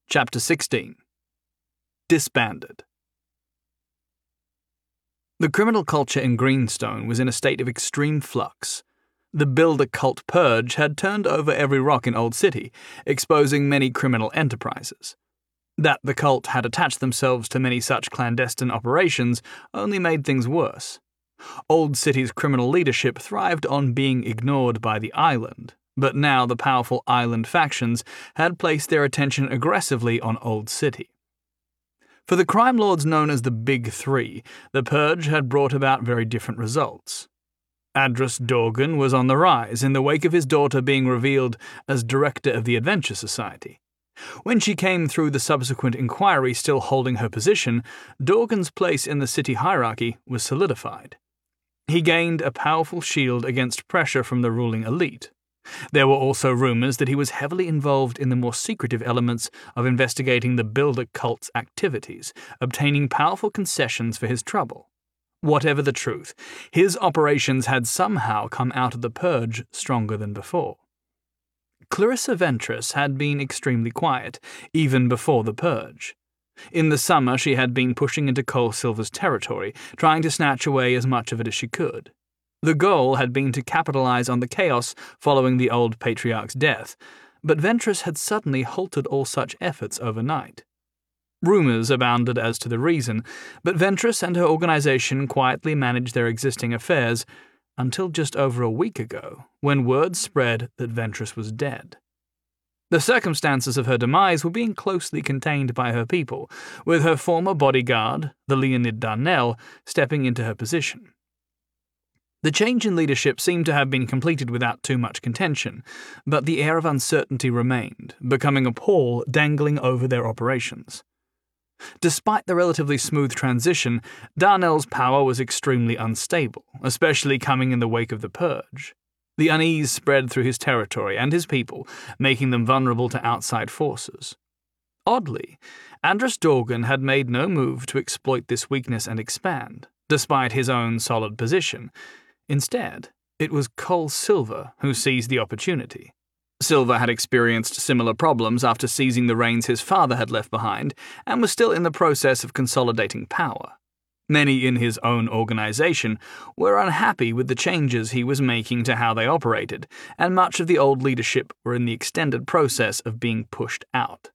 Chapter 16. Disbanded. The criminal culture in Greenstone was in a state of extreme flux. The Builder cult purge had turned over every rock in Old City, exposing many criminal enterprises. That the cult had attached themselves to many such clandestine operations only made things worse. Old City's criminal leadership thrived on being ignored by the island, but now the powerful island factions had placed their attention aggressively on Old City. For the crime lords known as the Big Three, the purge had brought about very different results. Adrus Dorgan was on the rise in the wake of his daughter being revealed as director of the Adventure Society. When she came through the subsequent inquiry still holding her position, Dorgan's place in the city hierarchy was solidified. He gained a powerful shield against pressure from the ruling elite. There were also rumors that he was heavily involved in the more secretive elements of investigating the Builder cult's activities, obtaining powerful concessions for his trouble. Whatever the truth, his operations had somehow come out of the purge stronger than before. Clarissa Ventress had been extremely quiet, even before the purge. In the summer, she had been pushing into Cole Silver's territory, trying to snatch away as much of it as she could. The goal had been to capitalize on the chaos following the old patriarch's death, but Ventress had suddenly halted all such efforts overnight. Rumors abounded as to the reason, but Ventress and her organization quietly managed their existing affairs until just over a week ago, when word spread that Ventress was dead. The circumstances of her demise were being closely contained by her people, with her former bodyguard, the Leonid Darnell, stepping into her position. The change in leadership seemed to have been completed without too much contention, but the air of uncertainty remained, becoming a pall dangling over their operations. Despite the relatively smooth transition, Darnell's power was extremely unstable, especially coming in the wake of the purge. The unease spread through his territory and his people, making them vulnerable to outside forces. Oddly, Adrus Dorgan had made no move to exploit this weakness and expand, despite his own solid position. Instead, it was Cole Silver who seized the opportunity. Silver had experienced similar problems after seizing the reins his father had left behind, and was still in the process of consolidating power. Many in his own organization were unhappy with the changes he was making to how they operated, and much of the old leadership were in the extended process of being pushed out.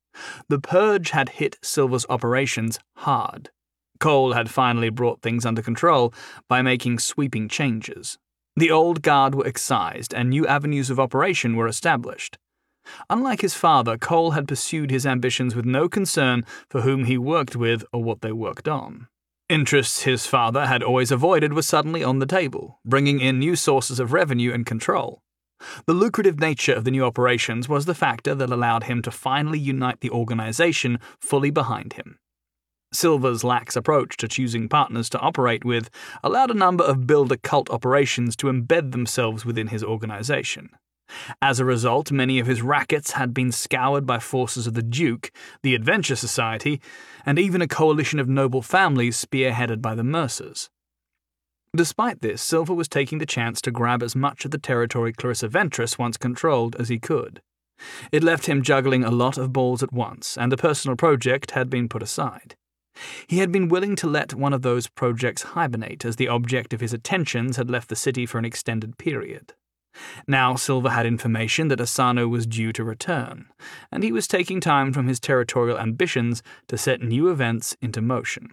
The purge had hit Silver's operations hard. Cole had finally brought things under control by making sweeping changes. The old guard were excised and new avenues of operation were established. Unlike his father, Cole had pursued his ambitions with no concern for whom he worked with or what they worked on. Interests his father had always avoided were suddenly on the table, bringing in new sources of revenue and control. The lucrative nature of the new operations was the factor that allowed him to finally unite the organization fully behind him. Silver's lax approach to choosing partners to operate with allowed a number of Builder cult operations to embed themselves within his organization. As a result, many of his rackets had been scoured by forces of the Duke, the Adventure Society, and even a coalition of noble families spearheaded by the Mercers. Despite this, Silver was taking the chance to grab as much of the territory Clarissa Ventress once controlled as he could. It left him juggling a lot of balls at once, and a personal project had been put aside. He had been willing to let one of those projects hibernate as the object of his attentions had left the city for an extended period. Now Silver had information that Asano was due to return, and he was taking time from his territorial ambitions to set new events into motion.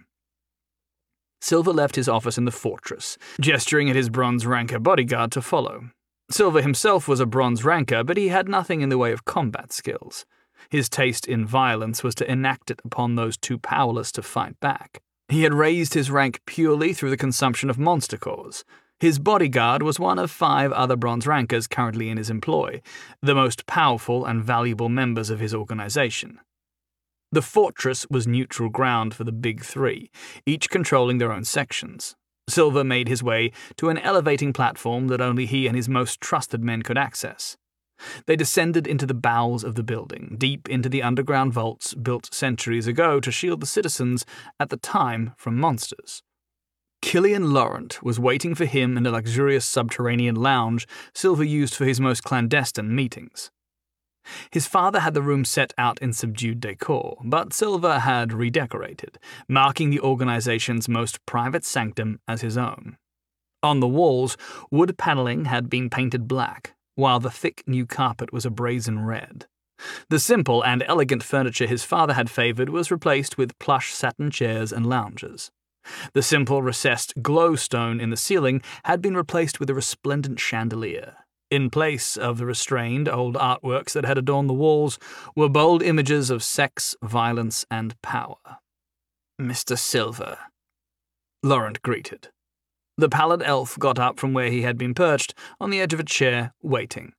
Silver left his office in the fortress, gesturing at his Bronze Ranker bodyguard to follow. Silver himself was a Bronze Ranker, but he had nothing in the way of combat skills. His taste in violence was to enact it upon those too powerless to fight back. He had raised his rank purely through the consumption of monster cores. His bodyguard was one of 5 other Bronze Rankers currently in his employ, the most powerful and valuable members of his organization. The fortress was neutral ground for the Big Three, each controlling their own sections. Silver made his way to an elevating platform that only he and his most trusted men could access. They descended into the bowels of the building, deep into the underground vaults built centuries ago to shield the citizens at the time from monsters. Killian Laurent was waiting for him in a luxurious subterranean lounge Silver used for his most clandestine meetings. His father had the room set out in subdued decor, but Silver had redecorated, marking the organization's most private sanctum as his own. On the walls, wood paneling had been painted black, while the thick new carpet was a brazen red. The simple and elegant furniture his father had favored was replaced with plush satin chairs and lounges. The simple recessed glowstone in the ceiling had been replaced with a resplendent chandelier. In place of the restrained old artworks that had adorned the walls were bold images of sex, violence, and power. "Mr. Silver," Laurent greeted. The pallid elf got up from where he had been perched on the edge of a chair, waiting.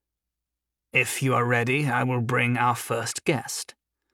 "If you are ready, I will bring our first guest."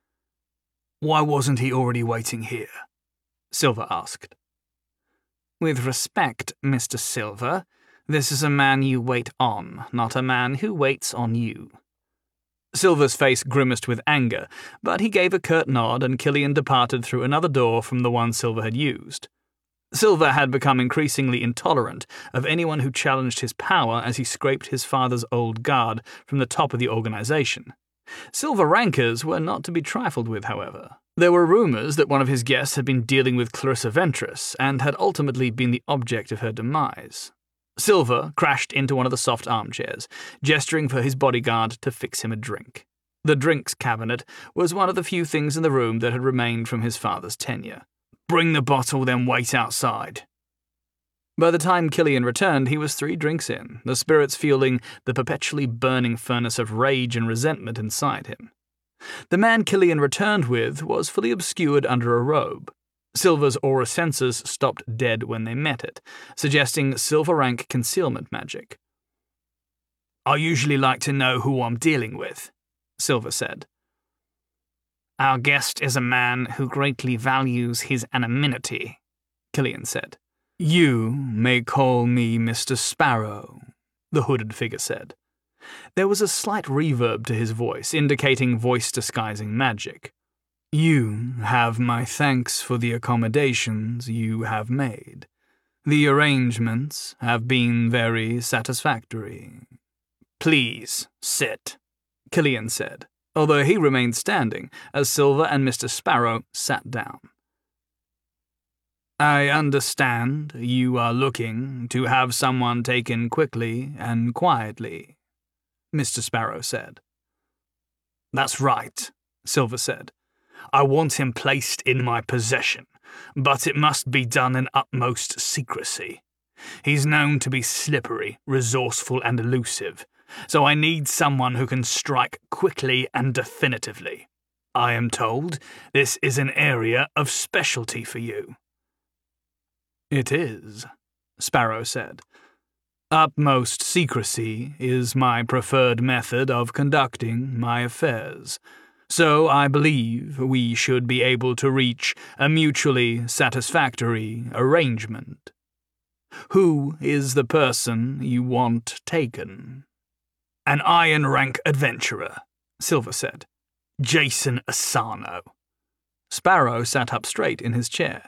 "Why wasn't he already waiting here?" Silver asked. "With respect, Mr. Silver, this is a man you wait on, not a man who waits on you." Silver's face grimaced with anger, but he gave a curt nod and Killian departed through another door from the one Silver had used. Silver had become increasingly intolerant of anyone who challenged his power as he scraped his father's old guard from the top of the organization. Silver rankers were not to be trifled with, however. There were rumors that one of his guests had been dealing with Clarissa Ventress and had ultimately been the object of her demise. Silver crashed into one of the soft armchairs, gesturing for his bodyguard to fix him a drink. The drinks cabinet was one of the few things in the room that had remained from his father's tenure. "Bring the bottle, then wait outside." By the time Killian returned, he was 3 drinks in, the spirits fueling the perpetually burning furnace of rage and resentment inside him. The man Killian returned with was fully obscured under a robe. Silver's aura sensors stopped dead when they met it, suggesting silver rank concealment magic. "I usually like to know who I'm dealing with," Silver said. "Our guest is a man who greatly values his anonymity," Killian said. "You may call me Mr. Sparrow," the hooded figure said. There was a slight reverb to his voice, indicating voice-disguising magic. "You have my thanks for the accommodations you have made. The arrangements have been very satisfactory." "Please, sit," Killian said, although he remained standing as Silver and Mr. Sparrow sat down. "I understand you are looking to have someone taken quickly and quietly," Mr. Sparrow said. "That's right," Silver said. "I want him placed in my possession, but it must be done in utmost secrecy. He's known to be slippery, resourceful, and elusive, so I need someone who can strike quickly and definitively. I am told this is an area of specialty for you." "It is," Sparrow said. "Utmost secrecy is my preferred method of conducting my affairs, so I believe we should be able to reach a mutually satisfactory arrangement. Who is the person you want taken?" "An iron-rank adventurer," Silver said. "Jason Asano." Sparrow sat up straight in his chair.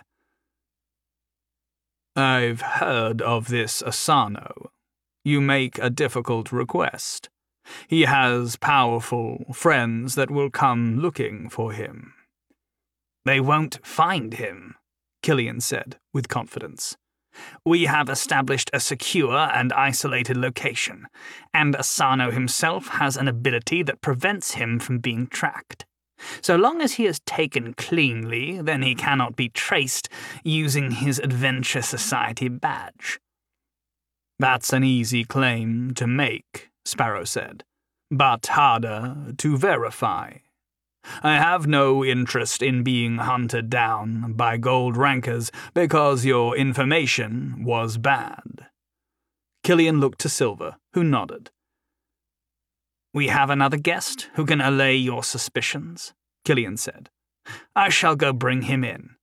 "I've heard of this Asano. You make a difficult request. He has powerful friends that will come looking for him." "They won't find him," Killian said with confidence. "We have established a secure and isolated location, and Asano himself has an ability that prevents him from being tracked. So long as he is taken cleanly, then he cannot be traced using his Adventure Society badge." "That's an easy claim to make," Sparrow said, "but harder to verify. I have no interest in being hunted down by gold rankers because your information was bad." Killian looked to Silver, who nodded. "We have another guest who can allay your suspicions," Killian said. "I shall go bring him in."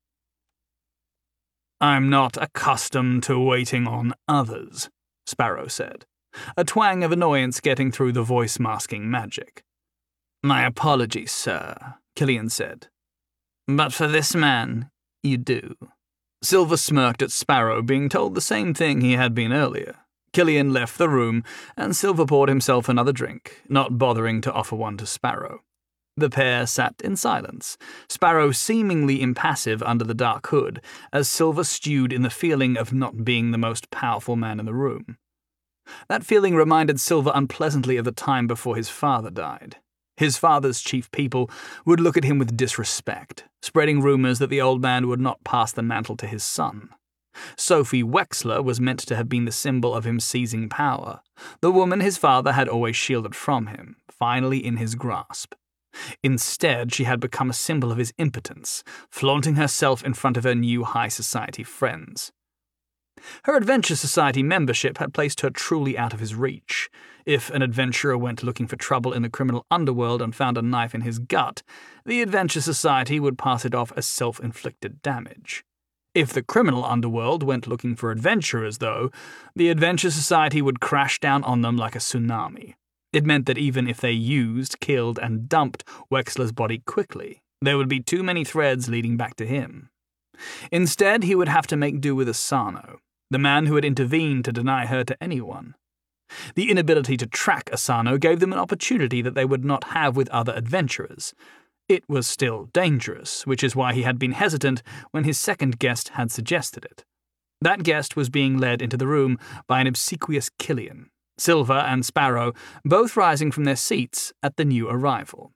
"I'm not accustomed to waiting on others," Sparrow said, a twang of annoyance getting through the voice-masking magic. "My apologies, sir," Killian said. "But for this man, you do." Silver smirked at Sparrow being told the same thing he had been earlier. Killian left the room, and Silver poured himself another drink, not bothering to offer one to Sparrow. The pair sat in silence, Sparrow seemingly impassive under the dark hood, as Silver stewed in the feeling of not being the most powerful man in the room. That feeling reminded Silver unpleasantly of the time before his father died. His father's chief people would look at him with disrespect, spreading rumors that the old man would not pass the mantle to his son. Sophie Wexler was meant to have been the symbol of him seizing power, the woman his father had always shielded from him, finally in his grasp. Instead, she had become a symbol of his impotence, flaunting herself in front of her new high society friends. Her Adventure Society membership had placed her truly out of his reach. If an adventurer went looking for trouble in the criminal underworld and found a knife in his gut, the Adventure Society would pass it off as self-inflicted damage. If the criminal underworld went looking for adventurers, though, the Adventure Society would crash down on them like a tsunami. It meant that even if they used, killed, and dumped Wexler's body quickly, there would be too many threads leading back to him. Instead, he would have to make do with Asano, the man who had intervened to deny her to anyone. The inability to track Asano gave them an opportunity that they would not have with other adventurers. It was still dangerous, which is why he had been hesitant when his second guest had suggested it. That guest was being led into the room by an obsequious Killian, Silver and Sparrow both rising from their seats at the new arrival.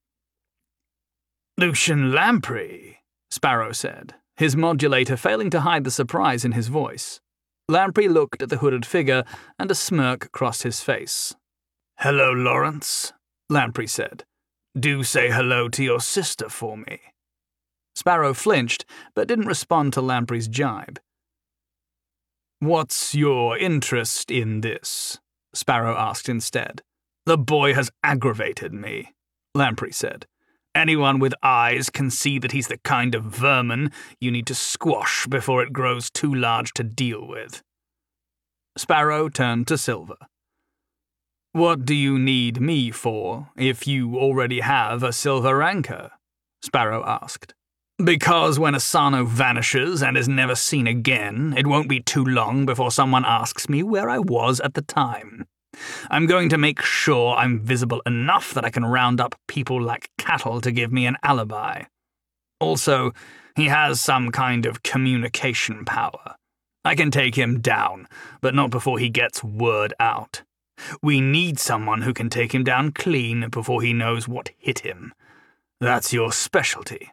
"Lucian Lamprey," Sparrow said, his modulator failing to hide the surprise in his voice. Lamprey looked at the hooded figure, and a smirk crossed his face. "Hello, Lawrence," Lamprey said. "Do say hello to your sister for me." Sparrow flinched, but didn't respond to Lamprey's jibe. "What's your interest in this?" Sparrow asked instead. "The boy has aggravated me," Lamprey said. "Anyone with eyes can see that he's the kind of vermin you need to squash before it grows too large to deal with." Sparrow turned to Silver. "What do you need me for, if you already have a silver anchor?" Sparrow asked. "Because when Asano vanishes and is never seen again, it won't be too long before someone asks me where I was at the time. I'm going to make sure I'm visible enough that I can round up people like cattle to give me an alibi. Also, he has some kind of communication power. I can take him down, but not before he gets word out. We need someone who can take him down clean before he knows what hit him. That's your specialty."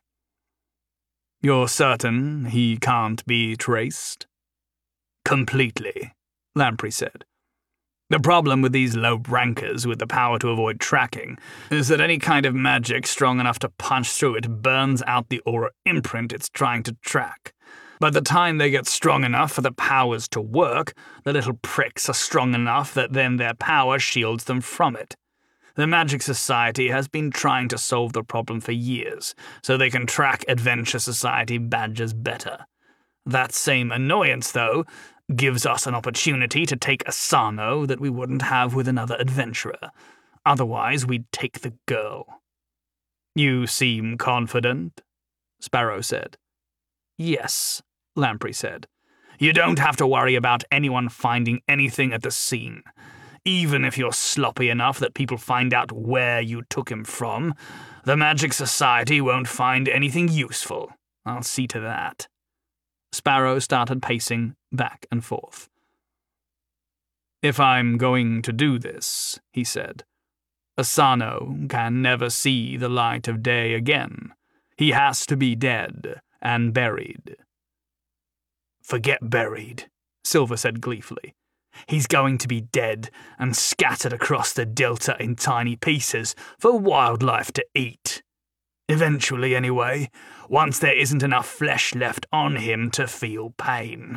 "You're certain he can't be traced?" "Completely," Lamprey said. "The problem with these low-rankers with the power to avoid tracking is that any kind of magic strong enough to punch through it burns out the aura imprint it's trying to track. By the time they get strong enough for the powers to work, the little pricks are strong enough that then their power shields them from it. The Magic Society has been trying to solve the problem for years, so they can track Adventure Society badges better. That same annoyance, though, gives us an opportunity to take Asano that we wouldn't have with another adventurer. Otherwise, we'd take the girl." "You seem confident," Sparrow said. "Yes," Lamprey said. "You don't have to worry about anyone finding anything at the scene. Even if you're sloppy enough that people find out where you took him from, the Magic Society won't find anything useful. I'll see to that." Sparrow started pacing back and forth. "If I'm going to do this," he said, "Asano can never see the light of day again. He has to be dead and buried." "Forget buried," Silver said gleefully. "He's going to be dead and scattered across the delta in tiny pieces for wildlife to eat. Eventually, anyway, once there isn't enough flesh left on him to feel pain."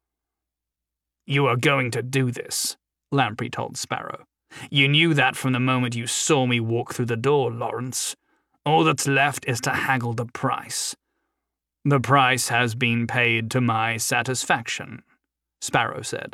"You are going to do this," Lamprey told Sparrow. "You knew that from the moment you saw me walk through the door, Lawrence. All that's left is to haggle the price." "The price has been paid to my satisfaction," Sparrow said.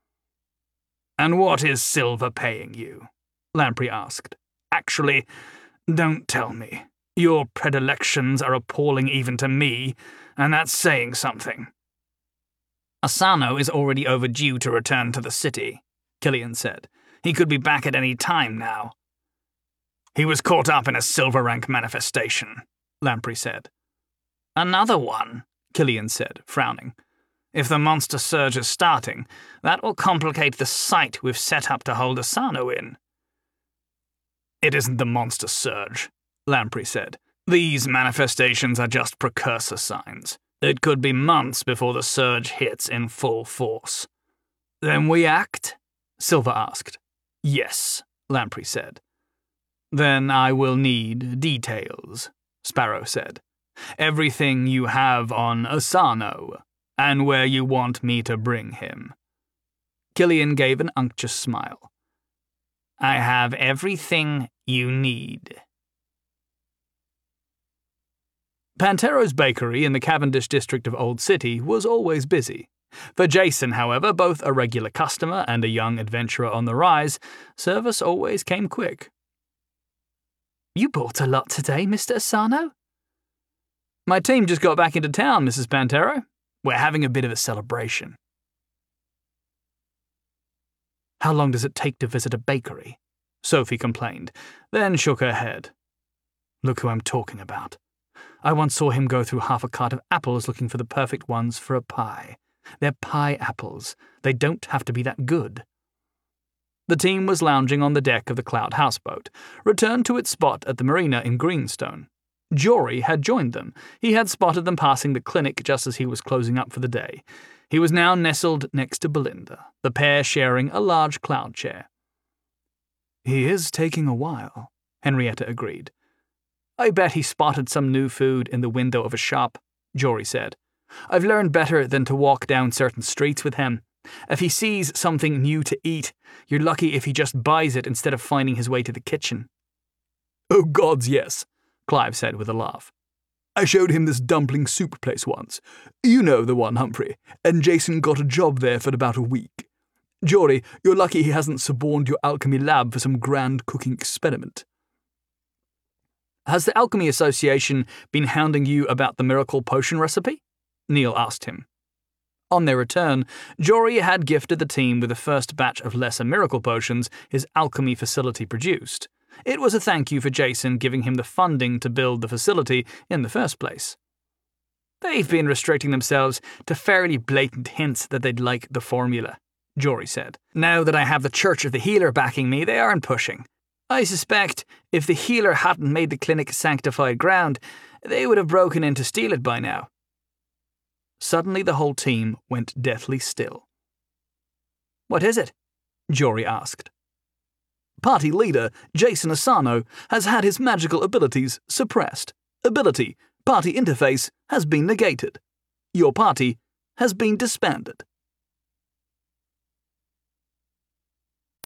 "And what is Silver paying you?" Lamprey asked. "Actually, don't tell me. Your predilections are appalling even to me, and that's saying something." Asano is already overdue to return to the city, Killian said. He could be back at any time now. He was caught up in a silver rank manifestation, Lamprey said. Another one, Killian said, frowning. If the monster surge is starting, that will complicate the site we've set up to hold Asano in. It isn't the monster surge, Lamprey said. These manifestations are just precursor signs. It could be months before the surge hits in full force. Then we act? Silver asked. Yes, Lamprey said. Then I will need details, Sparrow said. Everything you have on Asano, and where you want me to bring him. Killian gave an unctuous smile. I have everything you need. Pantero's bakery in the Cavendish district of Old City was always busy. For Jason, however, both a regular customer and a young adventurer on the rise, service always came quick. You bought a lot today, Mr. Asano? My team just got back into town, Mrs. Pantero. We're having a bit of a celebration. How long does it take to visit a bakery? Sophie complained, then shook her head. Look who I'm talking about. I once saw him go through half a cart of apples looking for the perfect ones for a pie. They're pie apples. They don't have to be that good. The team was lounging on the deck of the Cloud houseboat, returned to its spot at the marina in Greenstone. Jory had joined them. He had spotted them passing the clinic just as he was closing up for the day. He was now nestled next to Belinda, the pair sharing a large cloud chair. He is taking a while, Henrietta agreed. I bet he spotted some new food in the window of a shop, Jory said. I've learned better than to walk down certain streets with him. If he sees something new to eat, you're lucky if he just buys it instead of finding his way to the kitchen. Oh gods, yes, Clive said with a laugh. I showed him this dumpling soup place once. You know the one, Humphrey, and Jason got a job there for about a week. Jory, you're lucky he hasn't suborned your alchemy lab for some grand cooking experiment. Has the Alchemy Association been hounding you about the miracle potion recipe? Neil asked him. On their return, Jory had gifted the team with the first batch of lesser miracle potions his alchemy facility produced. It was a thank you for Jason giving him the funding to build the facility in the first place. They've been restricting themselves to fairly blatant hints that they'd like the formula, Jory said. Now that I have the Church of the Healer backing me, they aren't pushing. I suspect if the healer hadn't made the clinic sanctified ground, they would have broken in to steal it by now. Suddenly the whole team went deathly still. What is it? Jory asked. Party leader Jason Asano has had his magical abilities suppressed. Ability, party interface, has been negated. Your party has been disbanded.